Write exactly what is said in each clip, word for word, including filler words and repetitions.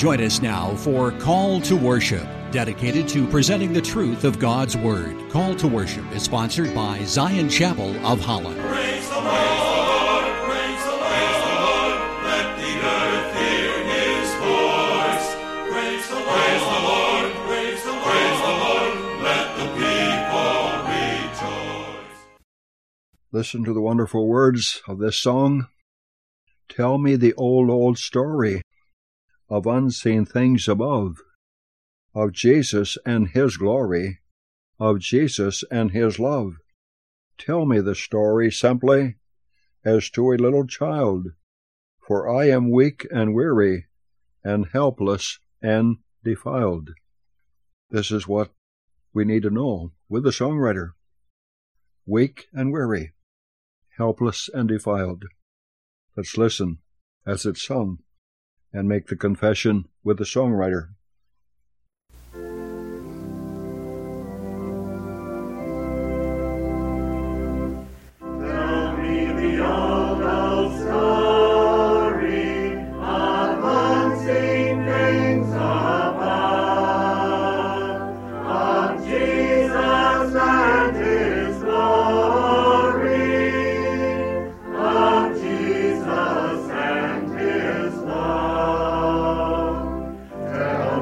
Join us now for Call to Worship, dedicated to presenting the truth of God's Word. Call to Worship is sponsored by Zion Chapel of Holland. Praise the Lord, praise the Lord, let the earth hear his voice. Praise the Lord, praise the Lord, praise the Lord, let the people rejoice. Listen to the wonderful words of this song. Tell me the old, old story of unseen things above, of Jesus and his glory, of Jesus and his love. Tell me the story simply, as to a little child, for I am weak and weary, and helpless and defiled. This is what we need to know with the songwriter. Weak and weary, helpless and defiled. Let's listen as it's sung and make the confession with the songwriter. Tell me the old, old story of unseen things above, of Jesus and his glory, of Jesus and his love. Tell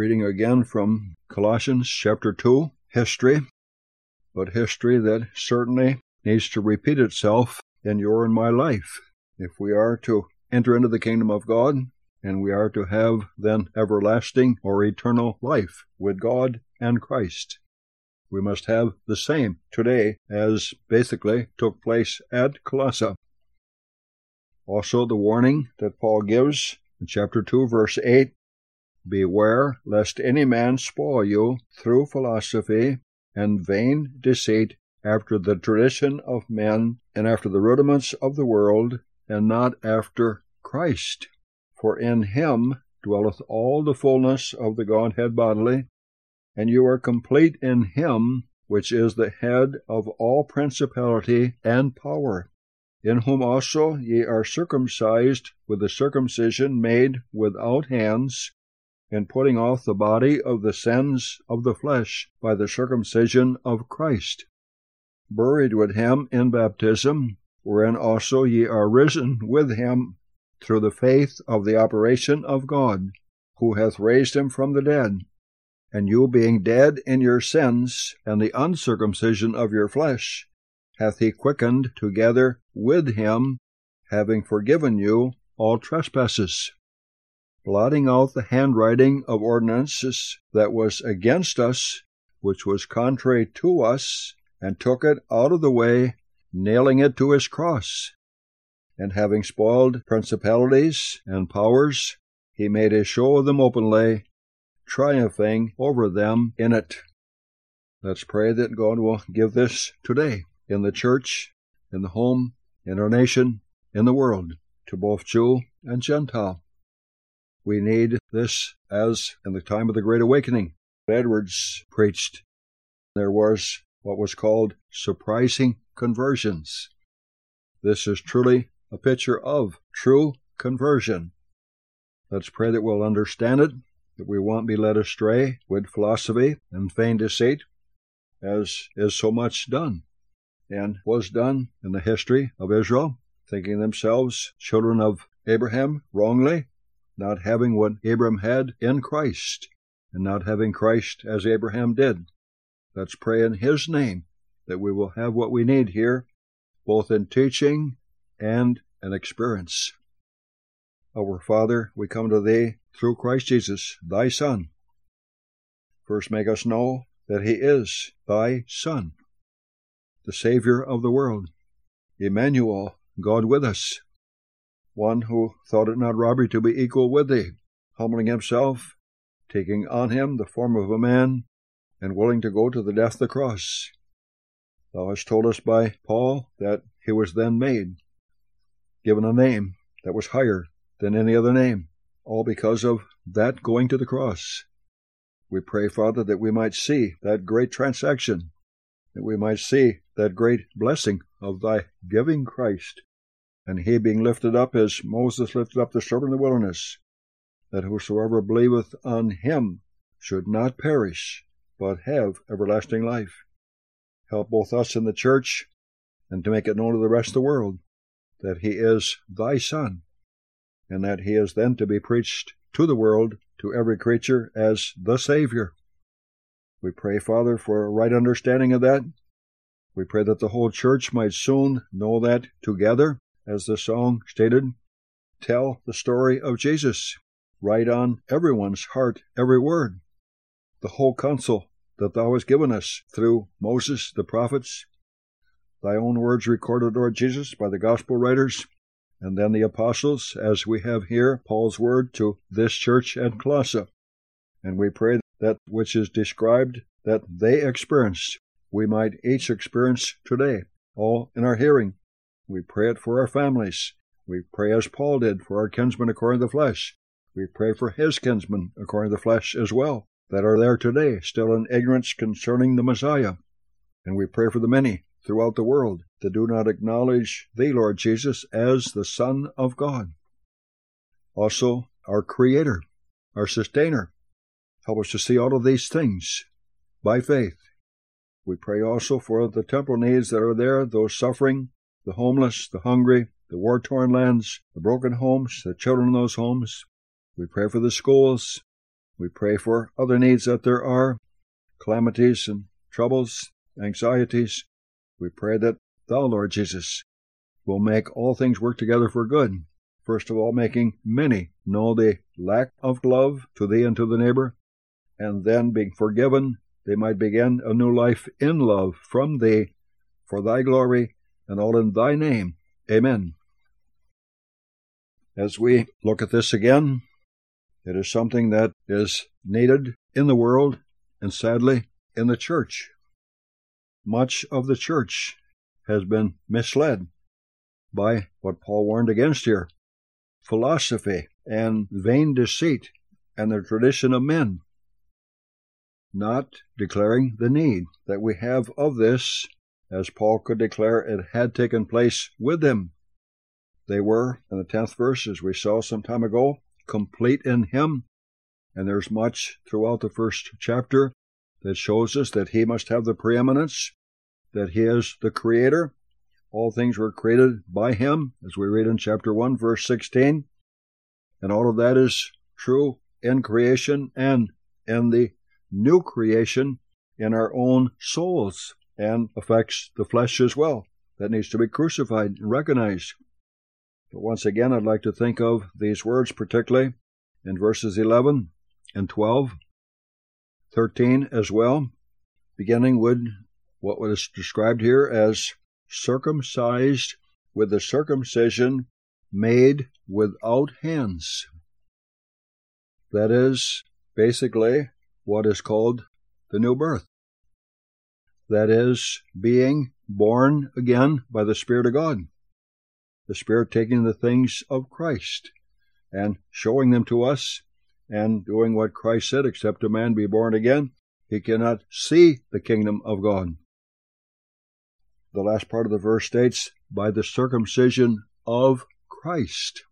Reading again from Colossians chapter two, history, but history that certainly needs to repeat itself in your and my life if we are to enter into the kingdom of God, and we are to have then everlasting or eternal life with God and Christ. We must have the same today as basically took place at Colossae. Also the warning that Paul gives in chapter two, verse eight, beware lest any man spoil you through philosophy and vain deceit after the tradition of men and after the rudiments of the world, and not after Christ. For in him dwelleth all the fullness of the Godhead bodily, and you are complete in him, which is the head of all principality and power, in whom also ye are circumcised with the circumcision made without hands, in putting off the body of the sins of the flesh by the circumcision of Christ, buried with him in baptism, wherein also ye are risen with him through the faith of the operation of God, who hath raised him from the dead. And you being dead in your sins and the uncircumcision of your flesh, hath he quickened together with him, having forgiven you all trespasses, blotting out the handwriting of ordinances that was against us, which was contrary to us, and took it out of the way, nailing it to his cross. And having spoiled principalities and powers, he made a show of them openly, triumphing over them in it. Let's pray that God will give this today in the church, in the home, in our nation, in the world, to both Jew and Gentile. We need this as in the time of the Great Awakening. Edwards preached. There was what was called surprising conversions. This is truly a picture of true conversion. Let's pray that we'll understand it, that we won't be led astray with philosophy and vain deceit, as is so much done, and was done in the history of Israel, thinking themselves children of Abraham wrongly, not having what Abraham had in Christ, and not having Christ as Abraham did. Let's pray in his name that we will have what we need here, both in teaching and in experience. Our Father, we come to Thee through Christ Jesus, Thy Son. First make us know that He is Thy Son, the Savior of the world, Emmanuel, God with us, one who thought it not robbery to be equal with Thee, humbling Himself, taking on Him the form of a man, and willing to go to the death of the cross. Thou hast told us by Paul that He was then made, given a name that was higher than any other name, all because of that going to the cross. We pray, Father, that we might see that great transaction, that we might see that great blessing of Thy giving Christ, and He being lifted up as Moses lifted up the serpent in the wilderness, that whosoever believeth on Him should not perish, but have everlasting life. Help both us in the church, and to make it known to the rest of the world, that He is Thy Son, and that He is then to be preached to the world, to every creature, as the Savior. We pray, Father, for a right understanding of that. We pray that the whole church might soon know that together, as the song stated, tell the story of Jesus, write on everyone's heart every word, the whole counsel that Thou hast given us through Moses, the prophets, Thy own words recorded, Lord Jesus, by the gospel writers, and then the apostles, as we have here Paul's word to this church at Colossae. And we pray that which is described, that they experienced, we might each experience today, all in our hearing. We pray it for our families. We pray as Paul did for our kinsmen according to the flesh. We pray for his kinsmen according to the flesh as well, that are there today, still in ignorance concerning the Messiah. And we pray for the many throughout the world that do not acknowledge Thee, Lord Jesus, as the Son of God. Also, our Creator, our Sustainer. Help us to see all of these things by faith. We pray also for the temporal needs that are there, those suffering, the homeless, the hungry, the war-torn lands, the broken homes, the children in those homes. We pray for the schools. We pray for other needs that there are, calamities and troubles, anxieties. We pray that Thou, Lord Jesus, will make all things work together for good. First of all, making many know the lack of love to Thee and to the neighbor, and then being forgiven, they might begin a new life in love from Thee, for Thy glory, and all in Thy name. Amen. As we look at this again, it is something that is needed in the world, and sadly, in the church. Much of the church has been misled by what Paul warned against here, philosophy and vain deceit and the tradition of men, not declaring the need that we have of this, as Paul could declare it had taken place with them. They were, in the tenth verse, as we saw some time ago, complete in Him, and there's much throughout the first chapter that shows us that He must have the preeminence, that He is the Creator. All things were created by Him, as we read in chapter one, verse sixteen, and all of that is true in creation and in the new creation in our own souls, and affects the flesh as well. That needs to be crucified and recognized. But once again, I'd like to think of these words particularly in verses eleven and twelve, thirteen as well, beginning with what was described here as circumcised with the circumcision made without hands. That is basically what is called the new birth. That is, being born again by the Spirit of God. The Spirit taking the things of Christ and showing them to us and doing what Christ said, except a man be born again, he cannot see the kingdom of God. The last part of the verse states, by the circumcision of Christ.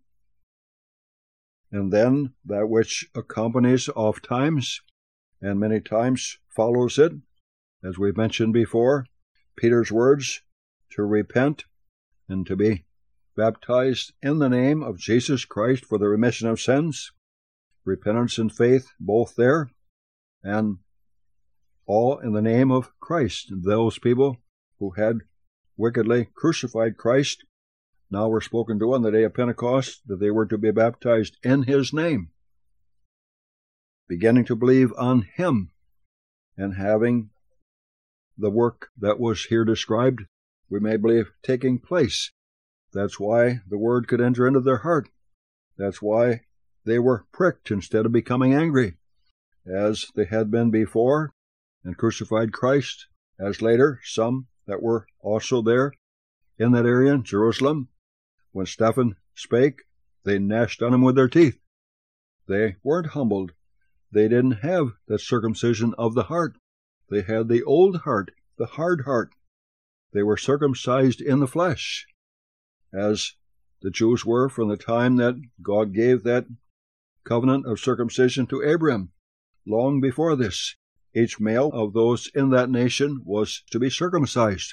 And then that which accompanies oft times, and many times follows it, as we've mentioned before, Peter's words, to repent and to be baptized in the name of Jesus Christ for the remission of sins, repentance and faith both there, and all in the name of Christ. Those people who had wickedly crucified Christ now were spoken to on the day of Pentecost that they were to be baptized in His name, beginning to believe on Him and having the work that was here described, we may believe, taking place. That's why the word could enter into their heart. That's why they were pricked instead of becoming angry, as they had been before, and crucified Christ, as later some that were also there in that area in Jerusalem, when Stephen spake, they gnashed on him with their teeth. They weren't humbled. They didn't have that circumcision of the heart. They had the old heart, the hard heart. They were circumcised in the flesh, as the Jews were from the time that God gave that covenant of circumcision to Abraham. Long before this, each male of those in that nation was to be circumcised.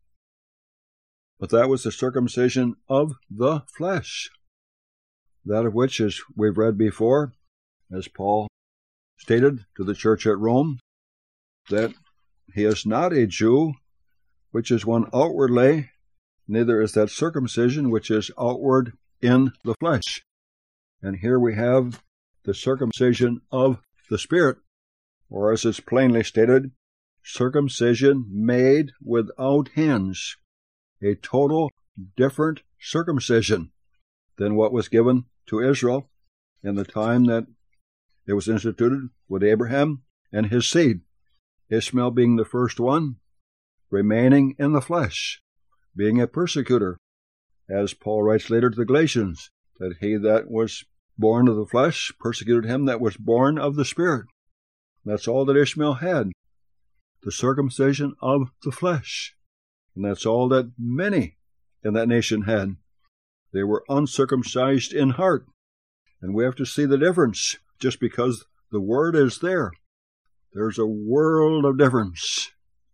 But that was the circumcision of the flesh, that of which, as we've read before, as Paul stated to the church at Rome, that he is not a Jew, which is one outwardly, neither is that circumcision which is outward in the flesh. And here we have the circumcision of the Spirit, or as it's plainly stated, circumcision made without hands, a total different circumcision than what was given to Israel in the time that it was instituted with Abraham and his seed, Ishmael being the first one, remaining in the flesh, being a persecutor, as Paul writes later to the Galatians, that he that was born of the flesh persecuted him that was born of the Spirit. That's all that Ishmael had, the circumcision of the flesh. And that's all that many in that nation had. They were uncircumcised in heart. And we have to see the difference. Just because the word is there, there's a world of difference.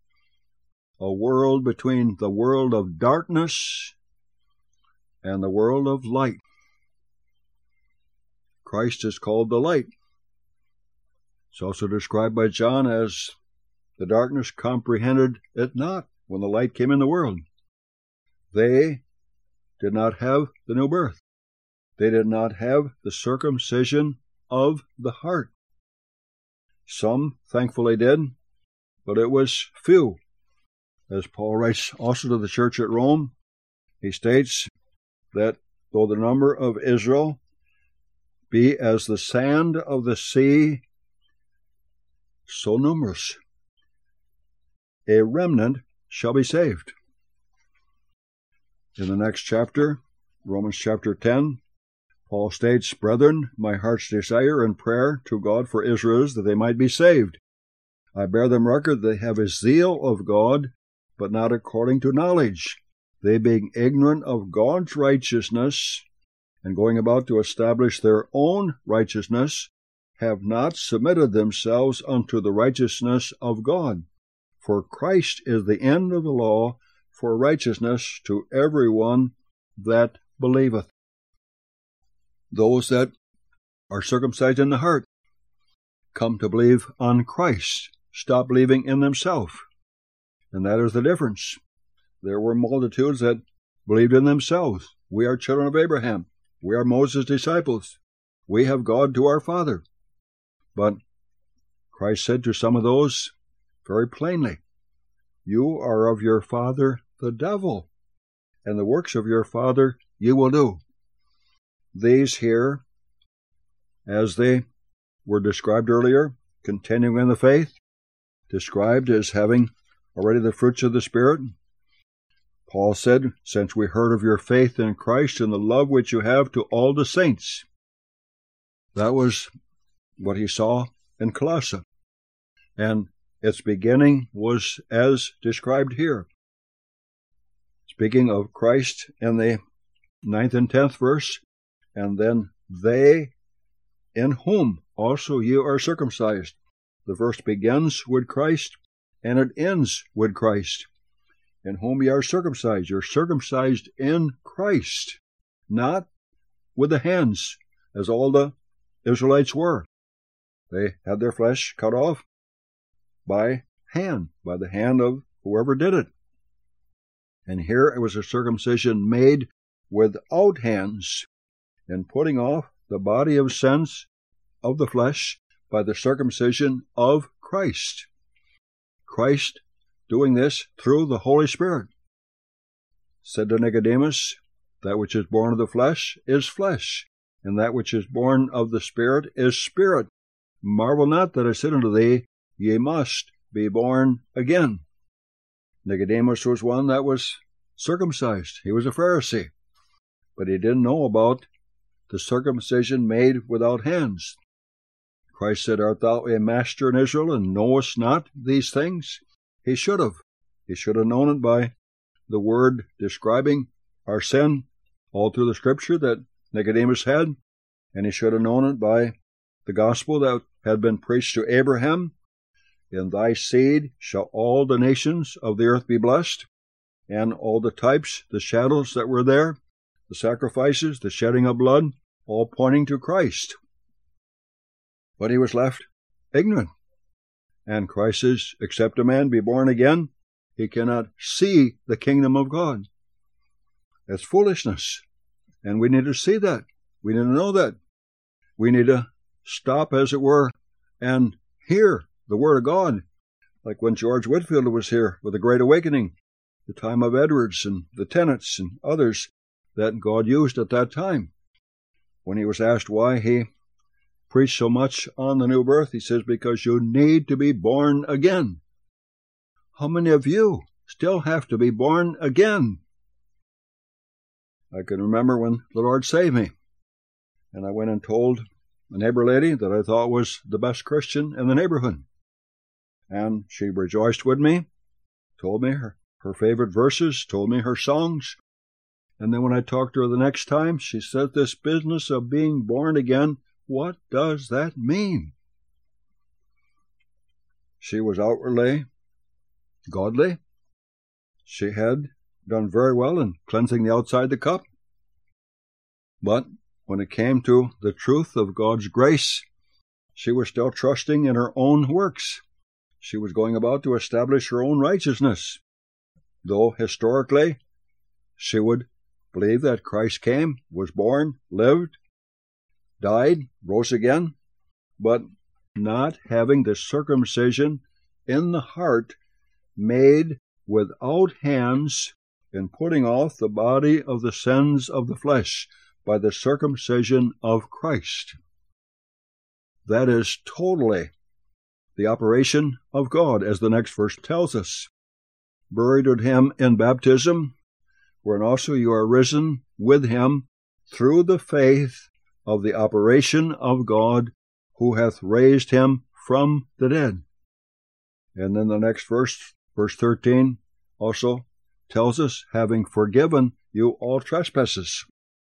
A world between the world of darkness and the world of light. Christ is called the light. It's also described by John as the darkness comprehended it not when the light came in the world. They did not have the new birth. They did not have the circumcision of the heart. Some thankfully did, but it was few. As Paul writes also to the church at Rome, he states that though the number of Israel be as the sand of the sea, so numerous, a remnant shall be saved. In the next chapter, Romans chapter ten, Paul states, Brethren, my heart's desire and prayer to God for Israel is that they might be saved. I bear them record they have a zeal of God, but not according to knowledge. They being ignorant of God's righteousness, and going about to establish their own righteousness, have not submitted themselves unto the righteousness of God. For Christ is the end of the law for righteousness to every one that believeth. Those that are circumcised in the heart come to believe on Christ, stop believing in themselves. And that is the difference. There were multitudes that believed in themselves. We are children of Abraham. We are Moses' disciples. We have God to our Father. But Christ said to some of those very plainly, You are of your father the devil, and the works of your father you will do. These here, as they were described earlier, continuing in the faith, described as having already the fruits of the Spirit. Paul said, Since we heard of your faith in Christ and the love which you have to all the saints. That was what he saw in Colossae. And its beginning was as described here. Speaking of Christ in the ninth and tenth verse, and then they in whom also you are circumcised. The verse begins with Christ, and it ends with Christ. In whom ye are circumcised. You're circumcised in Christ, not with the hands, as all the Israelites were. They had their flesh cut off by hand, by the hand of whoever did it. And here it was a circumcision made without hands, and putting off the body of sins of the flesh by the circumcision of Christ. Christ doing this through the Holy Spirit. Said to Nicodemus, That which is born of the flesh is flesh, and that which is born of the Spirit is spirit. Marvel not that I said unto thee, Ye must be born again. Nicodemus was one that was circumcised. He was a Pharisee, but he didn't know about the circumcision made without hands. Christ said, Art thou a master in Israel, and knowest not these things? He should have. He should have known it by the word describing our sin all through the Scripture that Nicodemus had, and he should have known it by the gospel that had been preached to Abraham. In thy seed shall all the nations of the earth be blessed, and all the types, the shadows that were there, the sacrifices, the shedding of blood, all pointing to Christ. But he was left ignorant. And Christ says, Except a man be born again, he cannot see the kingdom of God. That's foolishness. And we need to see that. We need to know that. We need to stop, as it were, and hear the Word of God. Like when George Whitefield was here with the Great Awakening, the time of Edwards and the Tennants and others that God used at that time. When he was asked why he preached so much on the new birth, he says, Because you need to be born again. How many of you still have to be born again? I can remember when the Lord saved me, and I went and told a neighbor lady that I thought was the best Christian in the neighborhood. And she rejoiced with me, told me her, her favorite verses, told me her songs. And then when I talked to her the next time, she said, This business of being born again, what does that mean? She was outwardly godly. She had done very well in cleansing the outside the cup. But when it came to the truth of God's grace, she was still trusting in her own works. She was going about to establish her own righteousness, though historically she would believe that Christ came, was born, lived, died, rose again, but not having the circumcision in the heart made without hands in putting off the body of the sins of the flesh by the circumcision of Christ. That is totally the operation of God, as the next verse tells us. Buried with him in baptism, wherein also you are risen with him through the faith of the operation of God, who hath raised him from the dead. And then the next verse, verse thirteen, also tells us, having forgiven you all trespasses.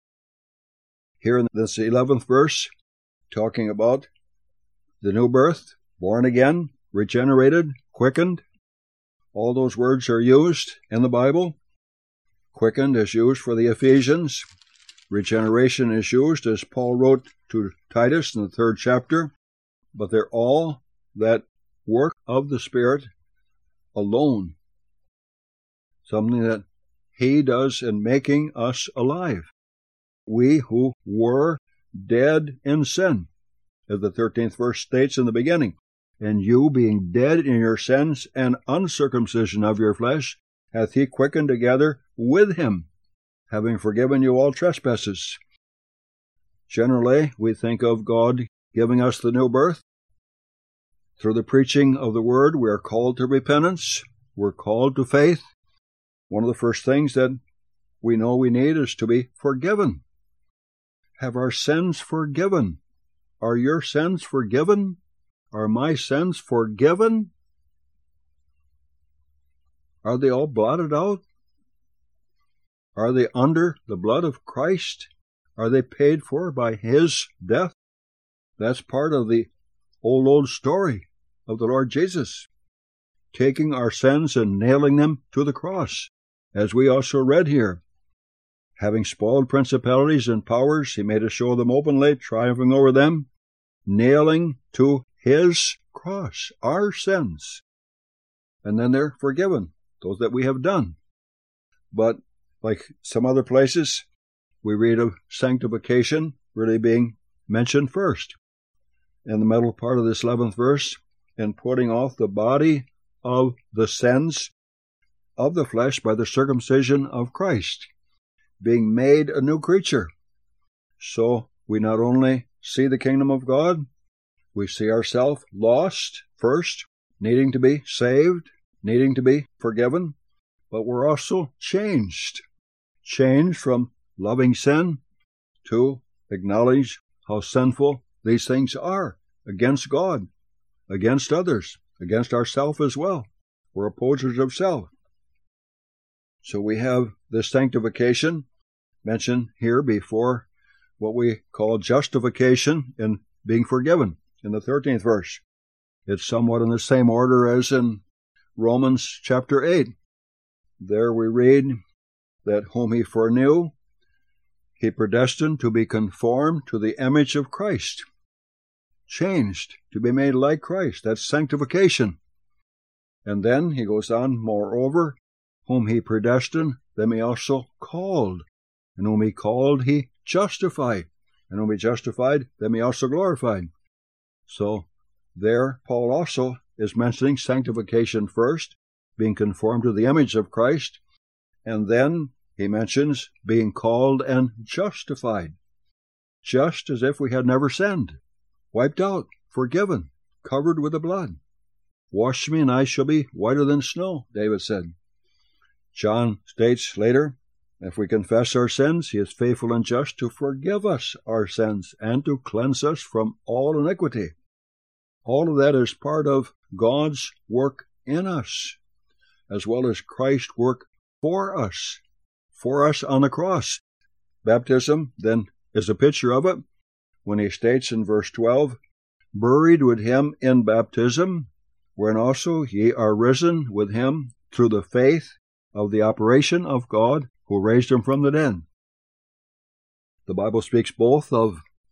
Here in this eleventh verse, talking about the new birth, born again, regenerated, quickened. All those words are used in the Bible. Quickened is used for the Ephesians. Regeneration is used, as Paul wrote to Titus in the third chapter. But they're all that work of the Spirit alone. Something that he does in making us alive. We who were dead in sin, as the thirteenth verse states in the beginning. And you, being dead in your sins and uncircumcision of your flesh, hath he quickened together with him, having forgiven you all trespasses. Generally, we think of God giving us the new birth. Through the preaching of the Word, we are called to repentance. We're called to faith. One of the first things that we know we need is to be forgiven. Have our sins forgiven. Are your sins forgiven? Are my sins forgiven? Are they all blotted out? Are they under the blood of Christ? Are they paid for by his death? That's part of the old, old story of the Lord Jesus, taking our sins and nailing them to the cross, as we also read here. Having spoiled principalities and powers, he made a show of them openly, triumphing over them, nailing to his cross our sins. And then they're forgiven, those that we have done. But like some other places, we read of sanctification really being mentioned first. In the middle part of this eleventh verse, in putting off the body of the sins of the flesh by the circumcision of Christ, being made a new creature. So we not only see the kingdom of God, we see ourselves lost first, needing to be saved, needing to be forgiven, but we're also changed. Changed from loving sin to acknowledge how sinful these things are against God, against others, against ourselves as well. We're opposers of self. So we have this sanctification mentioned here before what we call justification in being forgiven in the thirteenth verse. It's somewhat in the same order as in Romans chapter eight. There we read that whom he foreknew, he predestined to be conformed to the image of Christ. Changed, to be made like Christ. That's sanctification. And then he goes on, moreover, whom he predestined, them he also called. And whom he called, he justified. And whom he justified, them he also glorified. So there, Paul also is mentioning sanctification first, being conformed to the image of Christ, and then he mentions being called and justified, just as if we had never sinned, wiped out, forgiven, covered with the blood. Wash me and I shall be whiter than snow, David said. John states later, if we confess our sins, he is faithful and just to forgive us our sins and to cleanse us from all iniquity. All of that is part of God's work in us, as well as Christ's work for us, for us on the cross. Baptism, then, is a picture of it when he states in verse twelve, buried with him in baptism, wherein also ye are risen with him through the faith of the operation of God, who raised him from the dead. The Bible speaks both of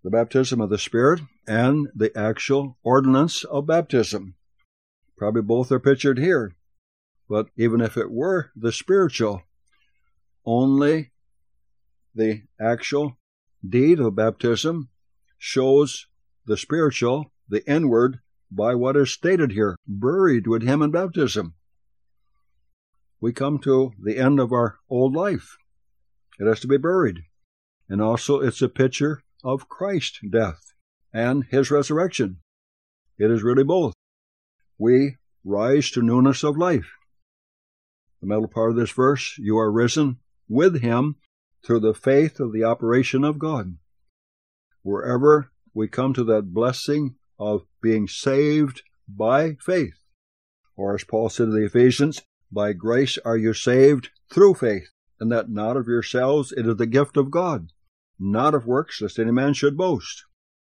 the baptism of the Spirit and the actual ordinance of baptism. Probably both are pictured here. But even if it were the spiritual, only the actual deed of baptism shows the spiritual, the inward, by what is stated here, buried with him in baptism. We come to the end of our old life. It has to be buried. And also it's a picture of Christ's death and his resurrection. It is really both. We rise to newness of life. The middle part of this verse, you are risen with him through the faith of the operation of God. Wherever we come to that blessing of being saved by faith, or as Paul said to the Ephesians, by grace are you saved through faith, and that not of yourselves, it is the gift of God, not of works, lest any man should boast.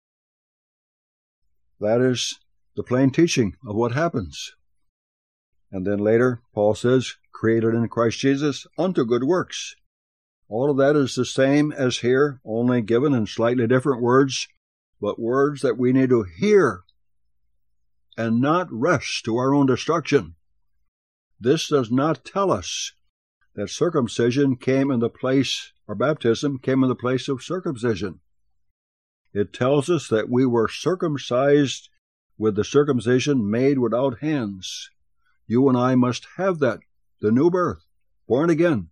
That is the plain teaching of what happens. And then later, Paul says, created in Christ Jesus unto good works. All of that is the same as here, only given in slightly different words, but words that we need to hear and not rush to our own destruction. This does not tell us that circumcision came in the place, or baptism came in the place of circumcision. It tells us that we were circumcised with the circumcision made without hands. You and I must have that, the new birth, born again.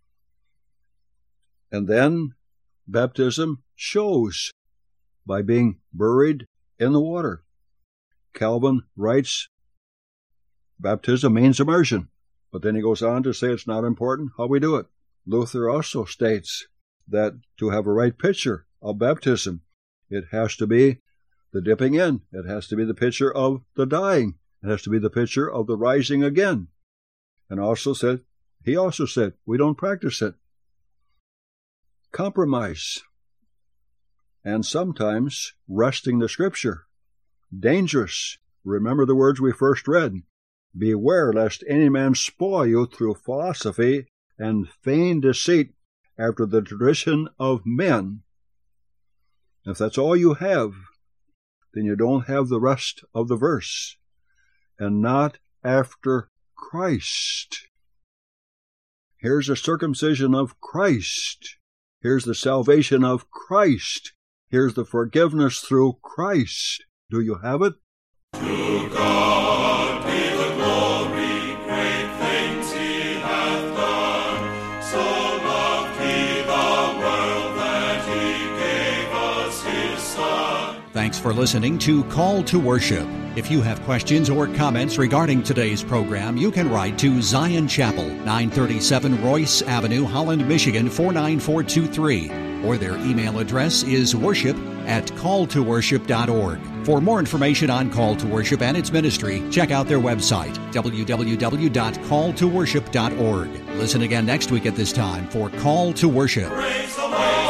And then baptism shows by being buried in the water. Calvin writes, baptism means immersion, but then he goes on to say it's not important how we do it. Luther also states that to have a right picture of baptism, it has to be the dipping in. It has to be the picture of the dying. It has to be the picture of the rising again. And also said, he also said, we don't practice it. Compromise. And sometimes wresting the Scripture. Dangerous. Remember the words we first read. Beware lest any man spoil you through philosophy and feigned deceit after the tradition of men. If that's all you have, then you don't have the rest of the verse. And not after Christ. Here's the circumcision of Christ. Here's the salvation of Christ. Here's the forgiveness through Christ. Do you have it? To God be the glory, great things he hath done. So loved he the world that he gave us his Son. Thanks for listening to Call to Worship. If you have questions or comments regarding today's program, you can write to Zion Chapel, nine thirty-seven Royce Avenue, Holland, Michigan, four nine four two three. Or their email address is worship at call to worship dot org. For more information on Call to Worship and its ministry, check out their website, w w w dot call to worship dot org. Listen again next week at this time for Call to Worship. Praise the Lord.